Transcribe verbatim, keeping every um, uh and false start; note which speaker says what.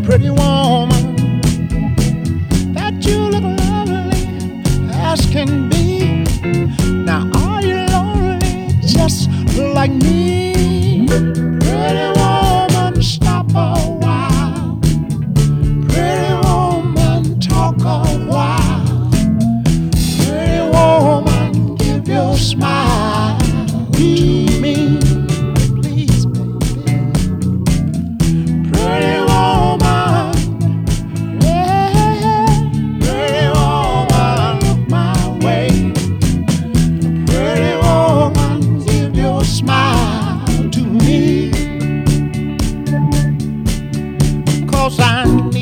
Speaker 1: Pretty woman, that you look lovely as can be. Now are you lonely just like me? Pretty woman, stop a while. Pretty woman, talk a while. Pretty woman, give your smile to me. Please, baby. Pretty woman, yeah. Pretty woman, look my way. Pretty woman, give your smile to me. 'Cause I need